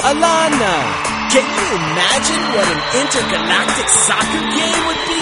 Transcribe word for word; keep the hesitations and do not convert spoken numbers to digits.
Alana, can you imagine what an intergalactic soccer game would be?